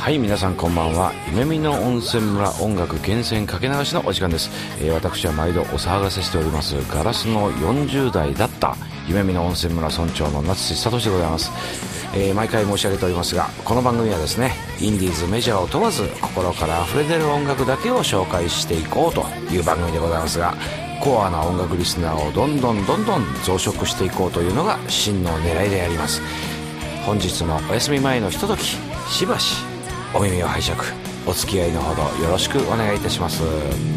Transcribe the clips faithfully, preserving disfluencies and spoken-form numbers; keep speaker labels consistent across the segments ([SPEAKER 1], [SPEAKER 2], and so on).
[SPEAKER 1] はい、皆さんこんばんは。夢見の温泉村音楽厳選かけ流しのお時間です。えー、私は毎度お騒がせしておりますガラスのよんじゅう代だった夢見の温泉村村長の夏志聡でございます。えー、毎回申し上げておりますが、この番組はですね、インディーズメジャーを問わず心から溢れ出る音楽だけを紹介していこうという番組でございますが、コアな音楽リスナーをどんどんどんどん増殖していこうというのが真の狙いであります。本日もお休み前のひととき、しばしお耳を拝借、お付き合いのほどよろしくお願いいたします。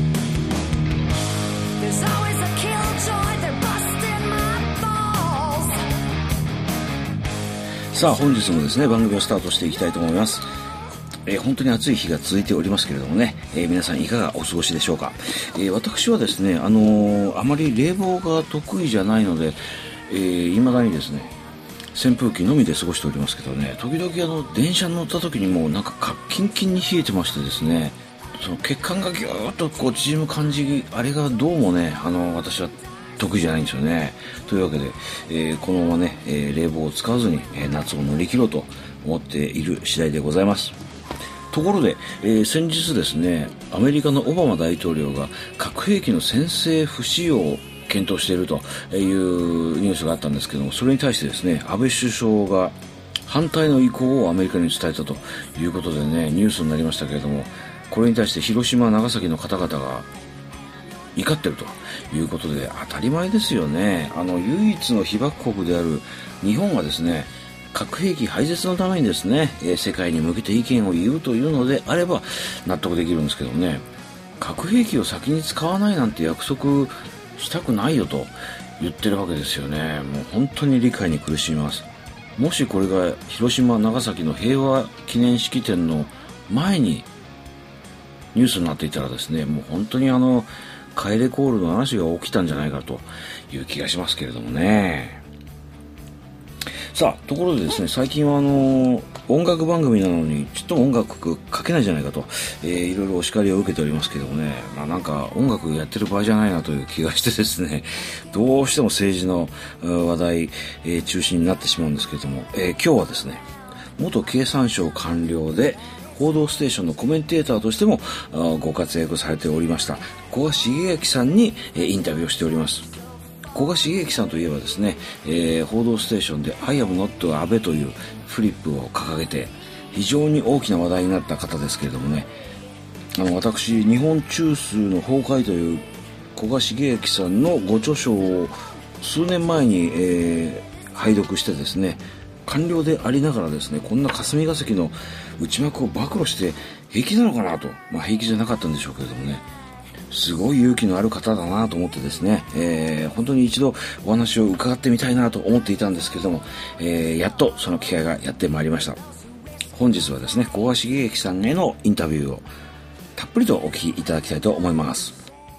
[SPEAKER 1] さあ、本日もですね、番組をスタートしていきたいと思います。えー、本当に暑い日が続いておりますけれどもね、えー、皆さんいかがお過ごしでしょうか。えー、私はですね、あのー、あまり冷房が得意じゃないので、えー、未だにですね、扇風機のみで過ごしておりますけどね、時々あの電車に乗った時にもうなんかキンキンに冷えてましてですね、その血管がギューッとこう縮む感じ、あれがどうもね、あの私は得意じゃないんですよね。というわけで、えー、このままね、えー、冷房を使わずに、えー、夏を乗り切ろうと思っている次第でございます。ところで、えー、先日ですね、アメリカのオバマ大統領が核兵器の先制不使用を検討しているというニュースがあったんですけども、それに対してですね、安倍首相が反対の意向をアメリカに伝えたということでね、ニュースになりましたけれども、これに対して広島長崎の方々が怒ってるということで、当たり前ですよね。あの唯一の被爆国である日本がですね、核兵器廃絶のためにですね、世界に向けて意見を言うというのであれば納得できるんですけどね、核兵器を先に使わないなんて約束したくないよと言ってるわけですよね。もう本当に理解に苦しみます。もしこれが広島長崎の平和記念式典の前にニュースになっていたらですね、もう本当にあの帰れコールの話が起きたんじゃないかという気がしますけれどもね。さあ、ところでですね、最近はあの音楽番組なのにちょっと音楽かけないじゃないかと、えー、いろいろお叱りを受けておりますけどもね、まあ、なんか音楽やってる場合じゃないなという気がしてですね、どうしても政治の話題、えー、中心になってしまうんですけれども、えー、今日はですね、元経産省官僚で報道ステーションのコメンテーターとしてもご活躍されておりました古賀重明さんに、えー、インタビューをしております。古賀重明さんといえばですね、えー、報道ステーションで I am not 安倍というフリップを掲げて非常に大きな話題になった方ですけれどもね、あの私、日本中枢の崩壊という古賀重明さんのご著書を数年前に、えー、拝読してですね、官僚でありながらですね、こんな霞が関の内幕を暴露して平気なのかなと、まあ平気じゃなかったんでしょうけれどもね、すごい勇気のある方だなと思ってですね、えー、本当に一度お話を伺ってみたいなと思っていたんですけれども、えー、やっとその機会がやってまいりました。本日はですね、古賀重明さんへのインタビューをたっぷりとお聞きいただきたいと思います。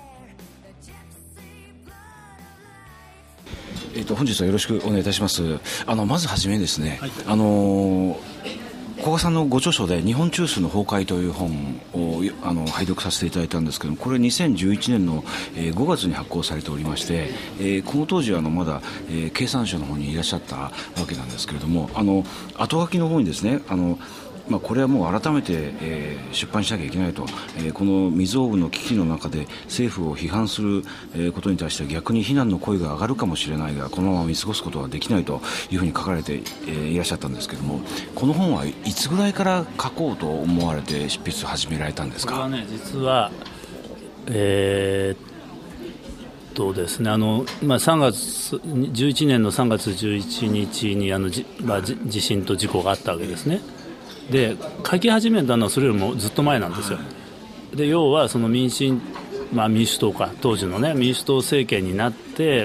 [SPEAKER 1] えーと、本日はよろしくお願いいたします。あのまずはじめですね、はい、あのー古賀さんのご著書で日本中枢の崩壊という本をあの拝読させていただいたんですけども、これにせんじゅういちねんのごがつに発行されておりまして、えー、この当時はあのまだ、えー、経産省の方にいらっしゃったわけなんですけれども、あの後書きの方にですね、あのまあ、これはもう改めて、えー、出版しなきゃいけないと、えー、この未曾有の危機の中で政府を批判する、えー、ことに対しては逆に非難の声が上がるかもしれないが、このまま見過ごすことはできないというふうに書かれて、えー、いらっしゃったんですけども、この本はいつぐらいから書こうと思われて執筆を始められたんですか？
[SPEAKER 2] これはね、実はえー、っとですね、あの、まあ、さんがつじゅういちねんのさんがつじゅういちにちにあのじ、まあ、地震と事故があったわけですね。で、書き始めたのはそれよりもずっと前なんですよ。で、要はその民進、まあ、民主党か当時のね民主党政権になって、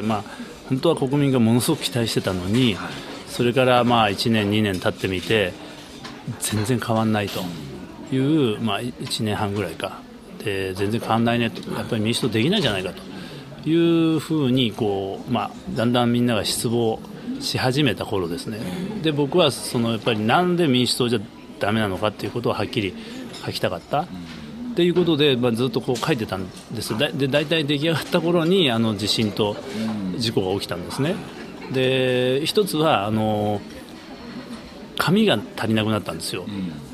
[SPEAKER 2] まあ、本当は国民がものすごく期待してたのに、それからまあいちねんにねん経ってみて全然変わんないという、まあ、いちねんはんぐらいかで全然変わんないねと、やっぱり民主党できないじゃないかというふうにこう、まあ、だんだんみんなが失望し始めた頃ですね。で、僕はそのやっぱりなんで民主党じゃダメなのかということをはっきり書きたかったということで、まあ、ずっとこう書いてたんです。だで大体出来上がった頃にあの地震と事故が起きたんですね。で、一つはあの紙が足りなくなったんですよ。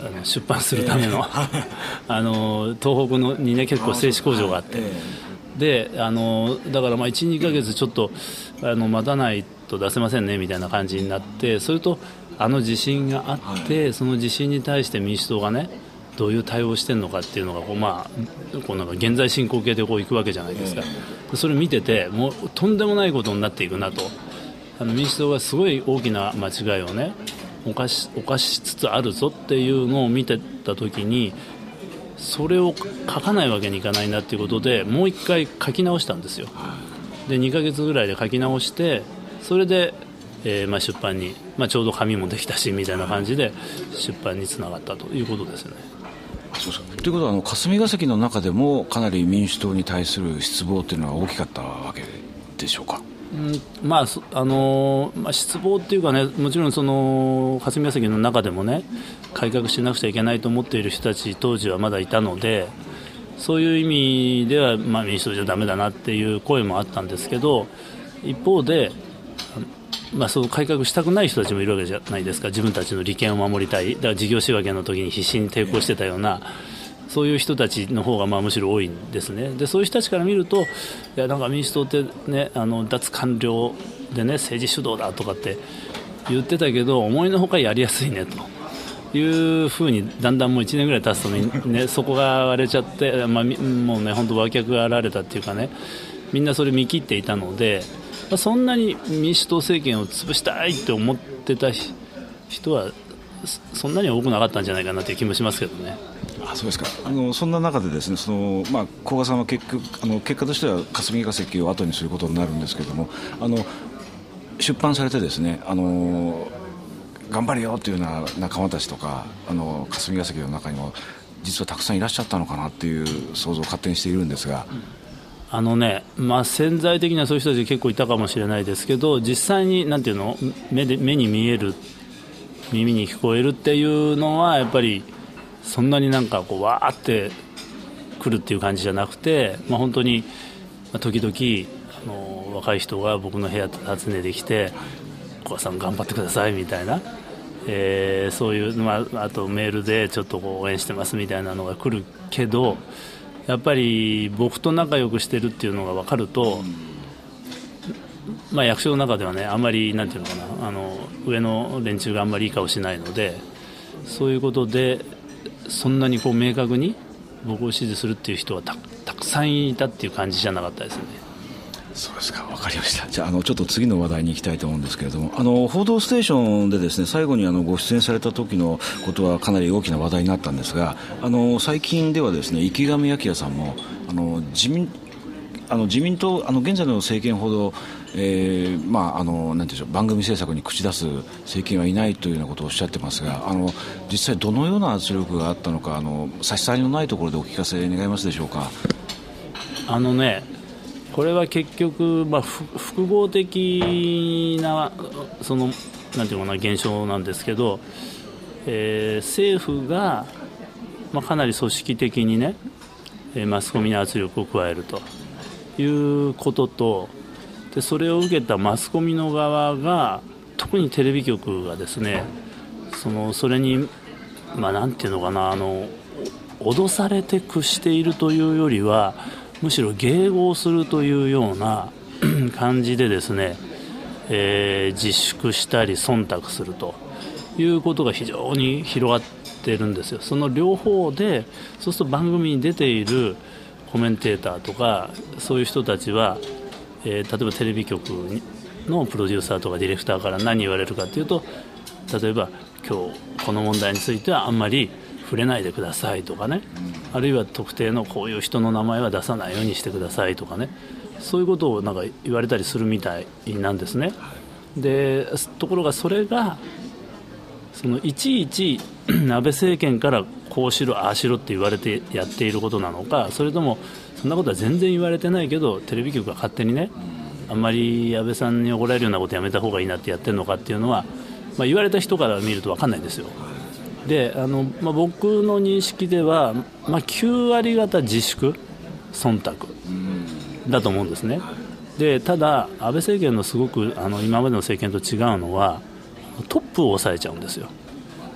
[SPEAKER 2] あの出版するための、えー、あの東北のに、ね、結構製紙工場があって、であのだからまあいち、にかげつちょっとあの待たないと出せませんねみたいな感じになって、それとあの地震があって、はい、その地震に対して民主党がねどういう対応をしてるのかっていうのがこう、まあ、こうなんか現在進行形でこういくわけじゃないですか、えー、それ見ててもうとんでもないことになっていくなと、あの民主党がすごい大きな間違いをね犯し、犯しつつあるぞっていうのを見てた時に、それを書かないわけにいかないなっていうことでもう一回書き直したんですよ。でにかげつぐらいで書き直して、それで、えーまあ、出版に、まあ、ちょうど紙もできたしみたいな感じで出版につながったということですよね。
[SPEAKER 1] そうそうということはあの霞が関の中でもかなり民主党に対する失望というのは大きかったわけでしょうか。
[SPEAKER 2] うんまああのまあ、失望っていうかね、もちろんその霞が関の中でもね改革しなくちゃいけないと思っている人たち当時はまだいたので、そういう意味では、まあ、民主党じゃダメだなっていう声もあったんですけど、一方で、まあ、その改革したくない人たちもいるわけじゃないですか。自分たちの利権を守りたい、だから事業仕分けの時に必死に抵抗してたようなそういう人たちの方がまあむしろ多いんですね。でそういう人たちから見ると、いやなんか民主党って、ね、あの脱官僚で、ね、政治主導だとかって言ってたけど、思いのほかやりやすいねというふうにだんだんもういちねんぐらい経つと、ね、そこが割れちゃって、まあ、もうね本当脇役が現れたっていうかね、みんなそれ見切っていたので、まあ、そんなに民主党政権を潰したいって思ってた人はそんなに多くなかったんじゃないかなという気もしますけどね。
[SPEAKER 1] あそうですか。あのそんな中でですね、その、まあ、古賀さんは結局あの結果としては霞が関を後にすることになるんですけれども、あの出版されてですね、あの頑張れよというような仲間たちとか、あの霞が関の中にも実はたくさんいらっしゃったのかなという想像を勝手にしているんですが、
[SPEAKER 2] あのね、まあ、潜在的にはそういう人たち結構いたかもしれないですけど、実際になんていうの 目で、目に見える、耳に聞こえるっていうのはやっぱりそんなになんかこうわーって来るっていう感じじゃなくて、まあ、本当に時々あの若い人が僕の部屋訪ねてきて、小川さん頑張ってくださいみたいな、えー、そういう、まあ、あとメールでちょっとこう応援してますみたいなのが来るけど、やっぱり僕と仲良くしてるっていうのが分かると、まあ、役所の中ではねあんまりなんていうのかな、あの上の連中があんまりいい顔しないので、そういうことでそんなにこう明確に僕を支持するっていう人は た, たくさんいたっていう感じじゃなかったですね。
[SPEAKER 1] そうですか、分かりました。じゃあ、あのちょっと次の話題に行きたいと思うんですけれども、あの報道ステーションでですね最後にあのご出演された時のことはかなり大きな話題になったんですが、あの最近ではですね池上彰さんもあの自民あの自民党あの現在の政権ほど、えーまあ、あのなんていうんでしょう、番組制作に口出す政権はいないというようなことをおっしゃってますが、あの実際どのような圧力があったのか、あの差し障りのないところでお聞かせ願いますでしょうか。
[SPEAKER 2] あのねこれは結局、まあ、複合的なそのなんていうのかな現象なんですけど、えー、政府が、まあ、かなり組織的にねマスコミに圧力を加えるということと、でそれを受けたマスコミの側が、特にテレビ局がですね、そのそれに、まあ、なんていうのかな、あの脅されて屈しているというよりは、むしろ迎合するというような感じでですね、えー、自粛したり忖度するということが非常に広がってるんですよ。その両方で、そうすると番組に出ているコメンテーターとかそういう人たちは、えー、例えばテレビ局のプロデューサーとかディレクターから何言われるかというと、例えば今日この問題についてはあんまり触れないでくださいとかね、あるいは特定のこういう人の名前は出さないようにしてくださいとかね、そういうことをなんか言われたりするみたいなんですね。でところがそれがそのいちいち安倍政権からこうしろああしろって言われてやっていることなのか、それともそんなことは全然言われてないけどテレビ局が勝手にね、あんまり安倍さんに怒られるようなことやめた方がいいなってやってるのかっていうのは、まあ、言われた人から見ると分かんないんですよ。であの、まあ、僕の認識では、まあ、きゅうわり方自粛忖度だと思うんですね。でただ安倍政権のすごくあの今までの政権と違うのはトップを抑えちゃうんですよ。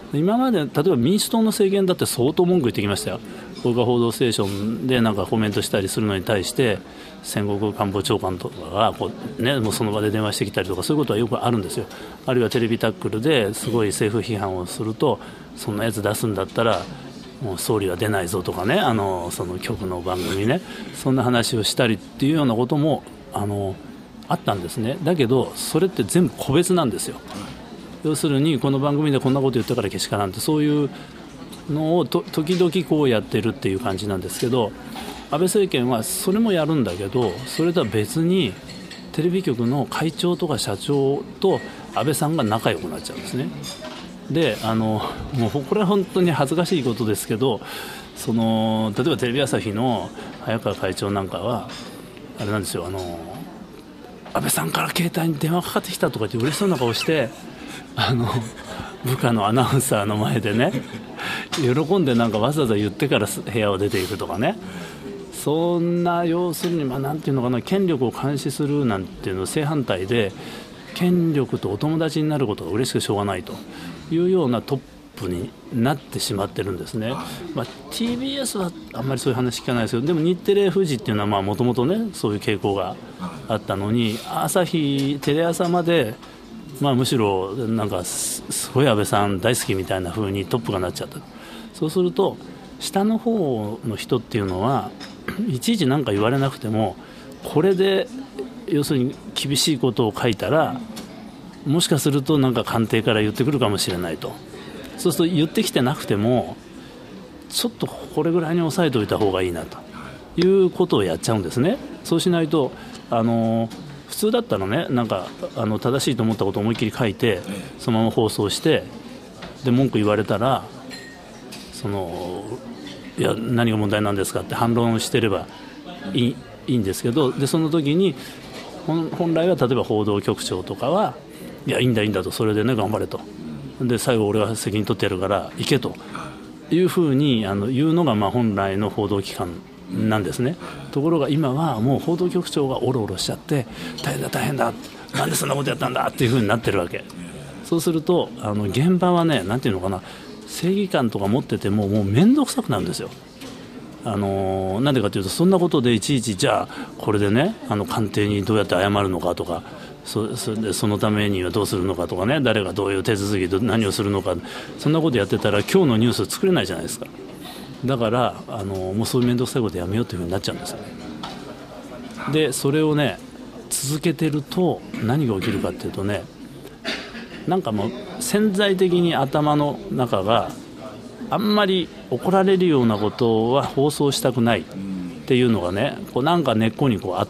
[SPEAKER 2] 今まで例えば民主党の政権だって相当文句言ってきましたよ。僕が報道ステーションでなんかコメントしたりするのに対して戦国官房長官とかがこう、ね、もうその場で電話してきたりとかそういうことはよくあるんですよ。あるいはテレビタックルですごい政府批判をするとそんなやつ出すんだったらもう総理は出ないぞとかね、あのその局の番組ね、そんな話をしたりっていうようなこともあのあったんですね。だけどそれって全部個別なんですよ。要するにこの番組でこんなこと言ったからけしからんってそういうのをと時々こうやってるっていう感じなんですけど、安倍政権はそれもやるんだけどそれとは別にテレビ局の会長とか社長と安倍さんが仲良くなっちゃうんですね。であのもうこれは本当に恥ずかしいことですけど、その例えばテレビ朝日の早川会長なんかはあれなんですよ、あの安倍さんから携帯に電話かかってきたとか言って嬉しそうな顔してあの部下のアナウンサーの前でね喜んでなんかわざわざ言ってから部屋を出ていくとかね、そんな要するにまあなんていうのかな、権力を監視するなんていうの正反対で権力とお友達になることが嬉しくしょうがないというようなトップになってしまってるんですね。まあ、ティービーエス はあんまりそういう話聞かないですけど、でも日テレ、富士っていうのはもともとねそういう傾向があったのに、朝日テレ朝までまあ、むしろなんかすごい安倍さん大好きみたいな風にトップがなっちゃった。そうすると下の方の人っていうのはいちいち何か言われなくてもこれで要するに厳しいことを書いたらもしかするとなんか官邸から言ってくるかもしれないと。そうすると言ってきてなくてもちょっとこれぐらいに抑えておいた方がいいなということをやっちゃうんですね。そうしないとあの普通だったらね、なんかあの正しいと思ったことを思いっきり書いてそのまま放送してで文句言われたらそのいや何が問題なんですかって反論してればいい、いいんですけど、でその時に 本, 本来は例えば報道局長とかはいやいいんだいいんだと、それでね頑張れと、で最後俺は責任取ってやるから行けというふうにあの言うのがまあ本来の報道機関なんですね。ところが今はもう報道局長がオロオロしちゃって大変だ大変だなんでそんなことやったんだっていう風になってるわけ。そうするとあの現場はね、なんていうのかな、正義感とか持っててももう面倒くさくなるんですよ。あのなんでかというとそんなことでいちいちじゃあこれでねあの官邸にどうやって謝るのかとか そ, そ, でそのためにはどうするのかとかね、誰がどういう手続きで何をするのか、そんなことやってたら今日のニュース作れないじゃないですか。だからあのもうそういう面倒くさいことやめようというふうになっちゃうんですよね。でそれをね続けてると何が起きるかっていうとね、なんかもう潜在的に頭の中があんまり怒られるようなことは放送したくないっていうのがね、こうなんか根っこにこうあって、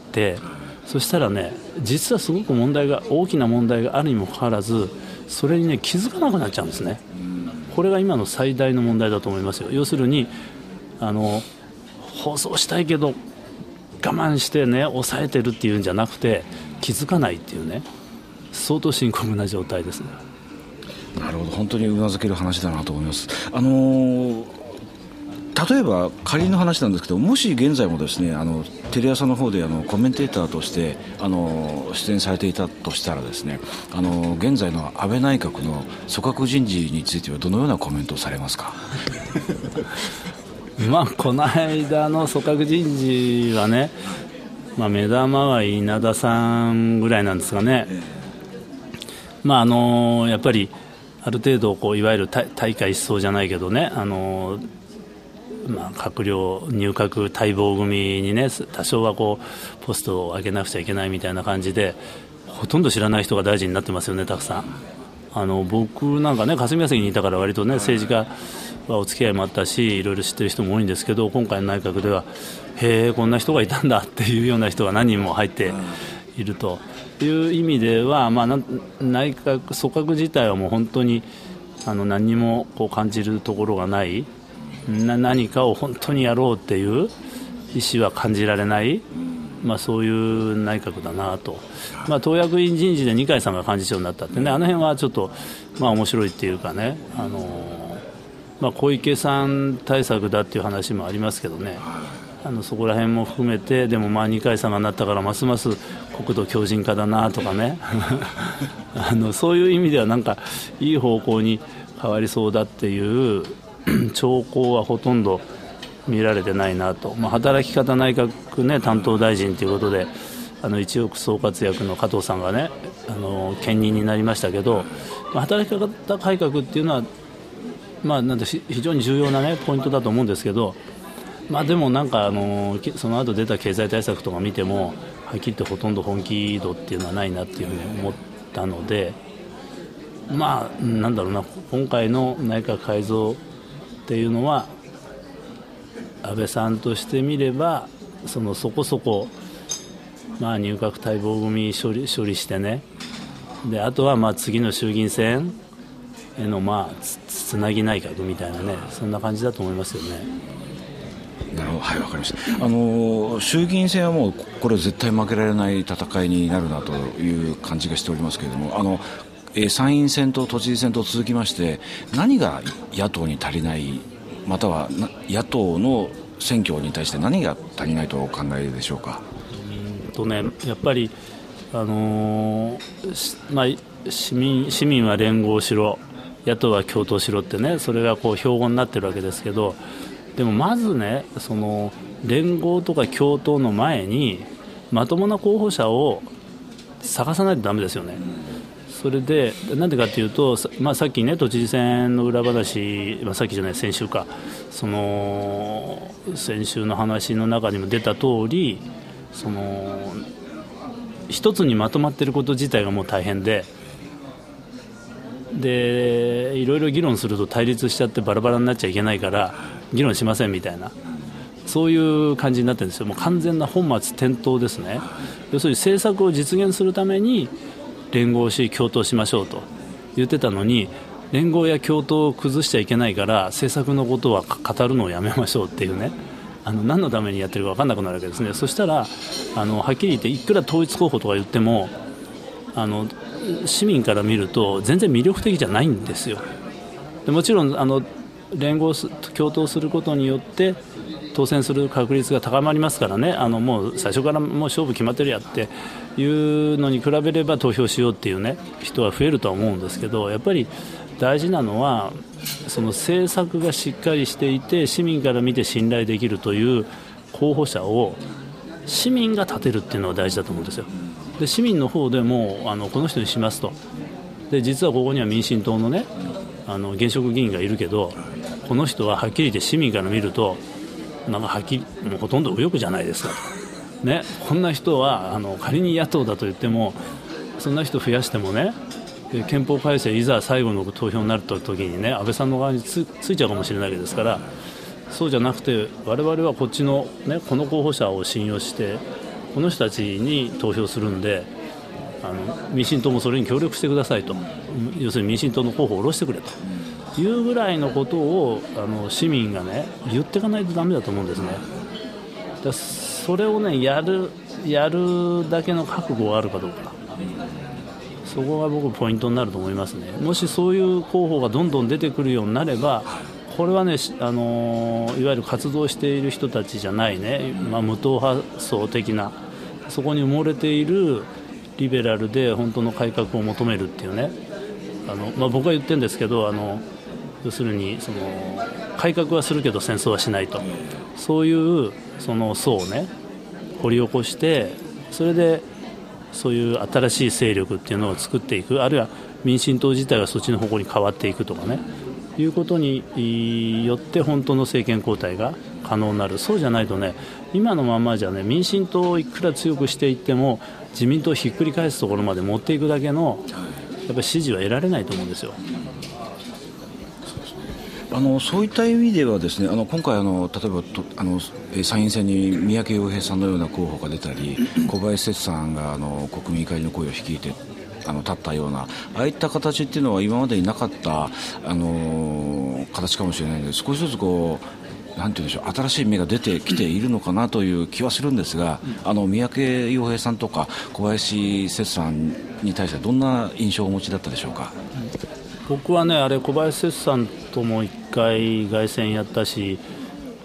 [SPEAKER 2] そしたらね実はすごく問題が大きな問題があるにもかかわらずそれにね気づかなくなっちゃうんですね。これが今の最大の問題だと思いますよ。要するにあの放送したいけど我慢してね抑えてるっていうんじゃなくて気づかないっていうね、相当深刻な状態ですね。
[SPEAKER 1] なるほど、本当にうなずける話だなと思います。あのー例えば仮の話なんですけど、もし現在もですねあのテレ朝の方であのコメンテーターとしてあの出演されていたとしたらですね、あの現在の安倍内閣の組閣人事についてはどのようなコメントをされますか？
[SPEAKER 2] まあこの間の組閣人事はね、まあ、目玉は稲田さんぐらいなんですかね。まああのやっぱりある程度こういわゆる大会思想じゃないけどね、あのまあ、閣僚入閣待望組にね多少はこうポストを上げなくちゃいけないみたいな感じでほとんど知らない人が大臣になってますよね、たくさん。あの僕なんかね霞が関にいたから割とね政治家はお付き合いもあったしいろいろ知ってる人も多いんですけど、今回の内閣ではへえこんな人がいたんだっていうような人が何人も入っているという意味では、まあ、内閣組閣自体はもう本当にあの何にもこう感じるところがないな、何かを本当にやろうっていう意思は感じられない、まあ、そういう内閣だなと。まあ、党役員人事で二階さんが幹事長になったってね、あの辺はちょっと、まあ、面白いっていうかね、あの、まあ、小池さん対策だっていう話もありますけどね、 あのそこら辺も含めて、でもまあ二階さんがなったからますます国土強靭化だなとかねあのそういう意味ではなんかいい方向に変わりそうだっていう兆候はほとんど見られてないなと、まあ、働き方内閣、ね、担当大臣ということであの一億総活躍の加藤さんがねあの兼任になりましたけど、まあ、働き方改革っていうのは、まあ、なんて非常に重要な、ね、ポイントだと思うんですけど、まあ、でもなんかあのその後出た経済対策とか見てもはっきり言ってほとんど本気度っていうのはないなっていうふうに思ったので、まあなんだろうな、今回の内閣改造っていうのは安倍さんとしてみればそのそこそこ、まあ、入閣待望組処理、処理してね、であとはまあ次の衆議院選へのまあ つ, つなぎ内閣みたいなね、そんな感じだと思いますよね。
[SPEAKER 1] なるほど、はい、わかりました。あの衆議院選はもうこれ絶対負けられない戦いになるなという感じがしておりますけれども、あの、えー、参院選と都知事選と続きまして何が野党に足りない、または野党の選挙に対して何が足りないとお考えでしょうか。
[SPEAKER 2] うんとね、やっぱり、あのーまあ、市民、市民は連合しろ、野党は共闘しろってね、それがこう標語になってるわけですけど、でもまずね、その連合とか共闘の前にまともな候補者を探さないとダメですよね。それでなんでかというと、まあ、さっきね都知事選の裏話、まあ、さっきじゃない先週か、その先週の話の中にも出た通り、その一つにまとまっていること自体がもう大変で、でいろいろ議論すると対立しちゃってバラバラになっちゃいけないから議論しませんみたいな、そういう感じになってるんですよ。もう完全な本末転倒ですね。要するに政策を実現するために連合し共闘しましょうと言ってたのに、連合や共闘を崩しちゃいけないから政策のことは語るのをやめましょうっていうね、あの何のためにやってるか分かんなくなるわけですね。そしたらあのはっきり言っていくら統一候補とか言ってもあの市民から見ると全然魅力的じゃないんですよ。でもちろんあの連合す共闘することによって当選する確率が高まりますからね、あのもう最初からもう勝負決まってるやっていうのに比べれば投票しようっていうね人は増えるとは思うんですけど、やっぱり大事なのはその政策がしっかりしていて市民から見て信頼できるという候補者を市民が立てるっていうのが大事だと思うんですよ。で市民の方でもあのこの人にしますと、で実はここには民進党のねあの現職議員がいるけど、この人ははっきり言って市民から見るとなんかはっきりもうほとんど右翼じゃないですかと、ね、こんな人はあの仮に野党だと言ってもそんな人増やしてもね、憲法改正いざ最後の投票になるときにね安倍さんの側に つ, ついちゃうかもしれないわけですから、そうじゃなくて我々はこっちの、ね、この候補者を信用してこの人たちに投票するんで、あの民進党もそれに協力してくださいと、要するに民進党の候補を下ろしてくれというぐらいのことをあの市民がね言っていかないとダメだと思うんですね。だそれをねやるやるだけの覚悟があるかどうか、そこが僕ポイントになると思いますね。もしそういう候補がどんどん出てくるようになれば、これはね、あのー、いわゆる活動している人たちじゃないね、まあ、無党派層的なそこに埋もれているリベラルで本当の改革を求めるっていうね、あの、まあ、僕は言ってるんですけど、あの要するにその改革はするけど戦争はしないと、そういうその層をね掘り起こして、それでそういう新しい勢力っていうのを作っていく、あるいは民進党自体がそっちの方向に変わっていくとかね、いうことによって本当の政権交代が可能になる。そうじゃないとね、今のままじゃね、民進党をいくら強くしていっても自民党をひっくり返すところまで持っていくだけのやっぱり支持は得られないと思うんですよ。
[SPEAKER 1] あのそういった意味ではですね、あの今回あの例えばとあの参院選に三宅洋平さんのような候補が出たり、小林節さんがあの国民怒りの声を率いてあの立ったような、ああいった形っていうのは今までになかった、あのー、形かもしれないので、少しずつこうなんていうんでしょう、新しい芽が出てきているのかなという気はするんですが、あの三宅洋平さんとか小林節さんに対してはどんな印象をお持ちだったでしょうか。
[SPEAKER 2] 僕はね、あれ小林節さんともいっかい凱旋やったし、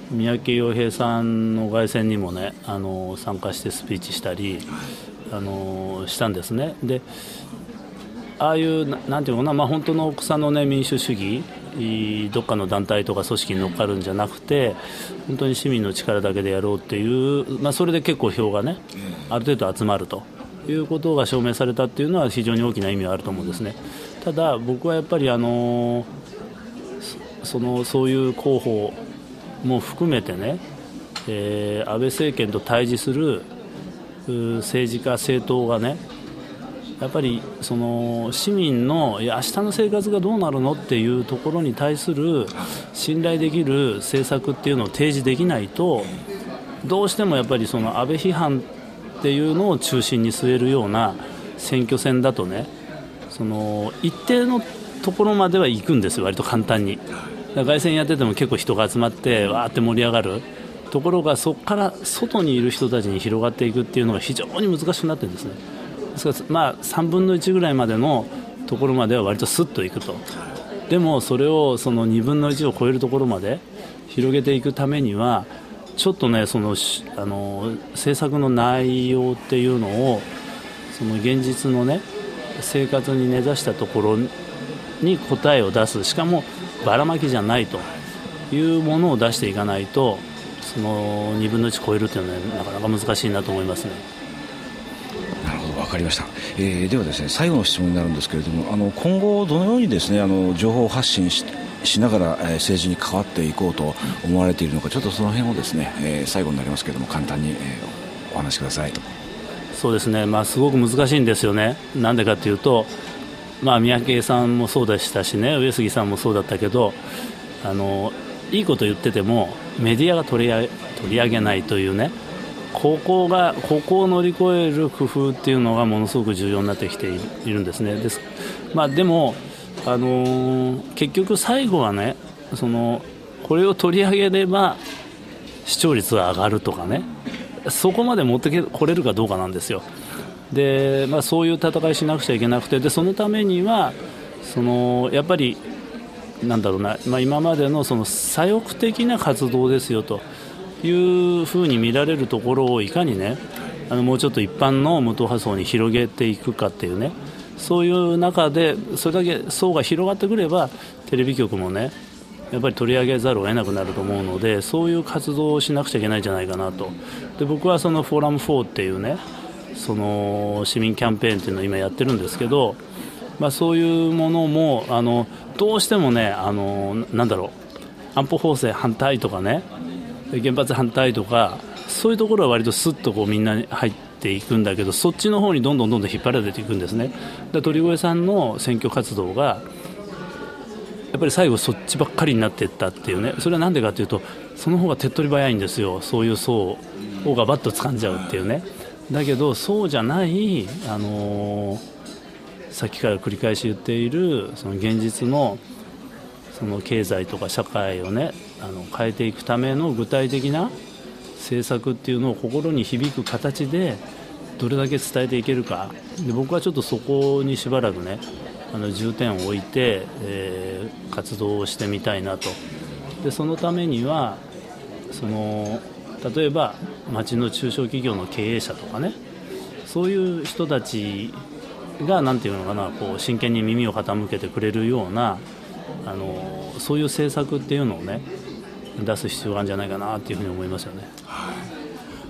[SPEAKER 2] 三宅洋平さんの凱旋にもねあの参加してスピーチしたりあのしたんですね。でああいうな、なんていうのかな、まあ、本当の草の根民主主義どっかの団体とか組織に乗っかるんじゃなくて本当に市民の力だけでやろうっていう、まあ、それで結構票がねある程度集まるということが証明されたっていうのは非常に大きな意味があると思うんですね。ただ僕はやっぱりあのそのそういう候補も含めてね、えー、安倍政権と対峙する政治家政党がねやっぱりその市民のいや明日の生活がどうなるのっていうところに対する信頼できる政策っていうのを提示できないとどうしてもやっぱりその安倍批判っていうのを中心に据えるような選挙戦だとねその一定のところまでは行くんですよ割と簡単に。凱旋やってても結構人が集まってわーって盛り上がるところがそこから外にいる人たちに広がっていくっていうのが非常に難しくなってるんですね。ですからまあさんぶんのいちぐらいまでのところまでは割とスッといくと。でもそれをそのにぶんのいちを超えるところまで広げていくためにはちょっとねそのあの政策の内容っていうのをその現実のね生活に根ざしたところに答えを出すしかもばらまきじゃないというものを出していかないとそのにぶんのいち超えるというのは、ね、なかなか難しいなと思いますね。
[SPEAKER 1] なるほど分かりました、えー、ではですね最後の質問になるんですけれどもあの今後どのようにですねあの情報発信 し, しながら、えー、政治に関わっていこうと思われているのかちょっとその辺をですね、えー、最後になりますけれども簡単に、えー、お話しください。
[SPEAKER 2] そうですね、まあ、すごく難しいんですよね。なんでかというとまあ、三宅さんもそうでしたしね上杉さんもそうだったけどあのいいこと言っててもメディアが取り上げ、取り上げないというねここがここを乗り越える工夫っていうのがものすごく重要になってきているんですね。です、まあ、でも、あのー、結局最後はねそのこれを取り上げれば視聴率が上がるとかねそこまで持ってこれるかどうかなんですよ。でまあ、そういう戦いしなくちゃいけなくてでそのためにはそのやっぱりなんだろうな、まあ、今までのその左翼的な活動ですよというふうに見られるところをいかにねあのもうちょっと一般の無党派層に広げていくかっていうねそういう中でそれだけ層が広がってくればテレビ局もねやっぱり取り上げざるを得なくなると思うのでそういう活動をしなくちゃいけないんじゃないかなと。で僕はそのフォーラムフォーっていうねその市民キャンペーンっていうのを今やってるんですけど、まあ、そういうものもあのどうしてもねあのなんだろう安保法制反対とかね原発反対とかそういうところは割とスッとこうみんなに入っていくんだけどそっちの方にどんどんどんどん引っ張られていくんですね。で鳥越さんの選挙活動がやっぱり最後そっちばっかりになっていったっていうねそれはなんでかというとその方が手っ取り早いんですよ。そういう層をガバッと掴んじゃうっていうね。だけどそうじゃない、あのー、さっきから繰り返し言っているその現実のその経済とか社会をねあの変えていくための具体的な政策っていうのを心に響く形でどれだけ伝えていけるかで僕はちょっとそこにしばらくねあの重点を置いて、えー、活動をしてみたいなと。でそのためにはその例えば町の中小企業の経営者とかねそういう人たちがなんていうのかなこう真剣に耳を傾けてくれるようなあのそういう政策っていうのをね出す必要があるんじゃないかなっていうふうに思いますよね。
[SPEAKER 1] はい、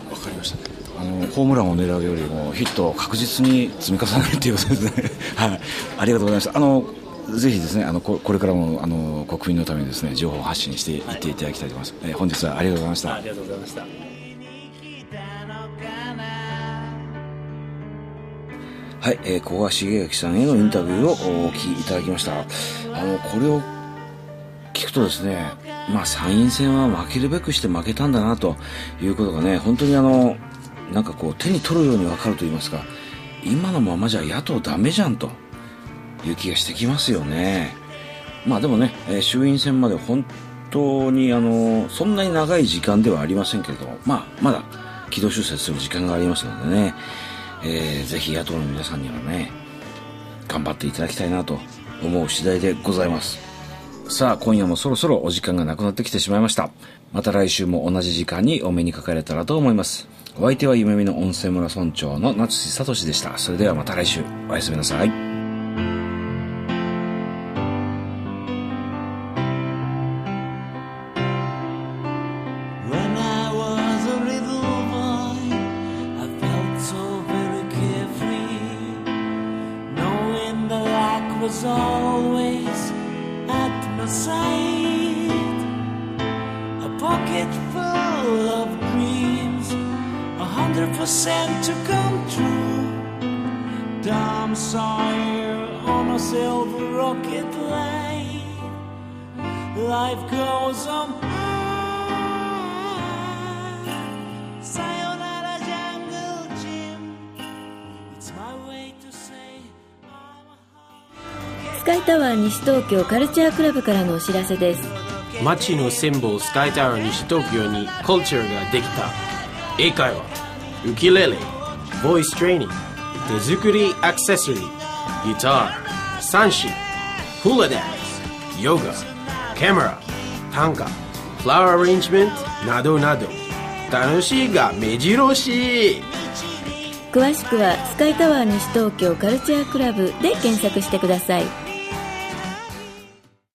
[SPEAKER 1] わかりました。あのホームランを狙うよりもヒットを確実に積み重ねるということですね。はい、ありがとうございました。あのぜひですねあの こ, これからもあの国民のためにですね情報発信していっていただきたいと思います。はい、えー、本日はありがとうございました。
[SPEAKER 2] ありがとうございました。
[SPEAKER 1] はい、えー、古賀茂明さんへのインタビューをお聞きいただきました。あのこれを聞くとですね、まあ参院選は負けるべくして負けたんだなということがね本当にあのなんかこう手に取るように分かると言いますか今のままじゃ野党ダメじゃんという気がしてきますよね。まあでもね、えー、衆院選まで本当にあのそんなに長い時間ではありませんけれども、まあまだ軌道修正する時間がありますのでね、えー、ぜひ野党の皆さんにはね頑張っていただきたいなと思う次第でございます。 さあ今夜もそろそろお時間がなくなってきてしまいました。また来週も同じ時間にお目にかかれたらと思います。お相手は夢見の温泉村村長の夏志聡でした。それではまた来週、おやすみなさい。
[SPEAKER 3] Was always at my side, a pocket full of dreams, a hundred percent to come true. Tom Sawyer on a silver rocket line. Life goes on. Sayonara Jungle Gym. It's my way to say.
[SPEAKER 4] スカイタワー西東京カルチャークラブからのお知らせです。
[SPEAKER 5] 街のシンボルスカイタワー西東京にカルチャーができた。英会話、ウキレレ、ボイストレーニング、手作りアクセサリー、ギター、三振、フラダンス、ヨガ、カメラ、短歌、フラワーアレンジメントなどなど楽しいが目白押し。
[SPEAKER 4] 詳しくはスカイタワー西東京カルチャークラブで検索してください。